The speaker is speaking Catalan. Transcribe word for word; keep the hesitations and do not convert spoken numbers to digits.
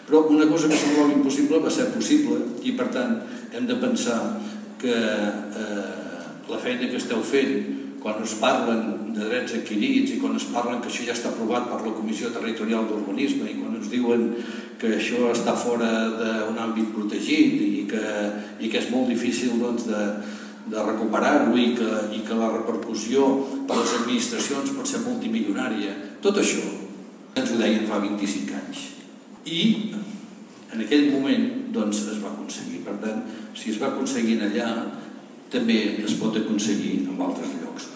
Però una cosa que semblava impossible va ser possible i, per tant, hem de pensar que eh, la feina que esteu fent, quan es parlen de drets adquirits i quan es parlen que això ja està aprovat per la Comissió Territorial d'Urbanisme i quan ens diuen que això està fora d'un àmbit protegit i que, i que és molt difícil doncs, de, de recuperar-ho i, que, i que la repercussió per les administracions pot ser multimilionària. Tot això ens ho deien fa vint-i-cinc anys. I en aquell moment doncs, es va aconseguir. Per tant, si es va aconseguir allà, també es pot aconseguir en altres llocs.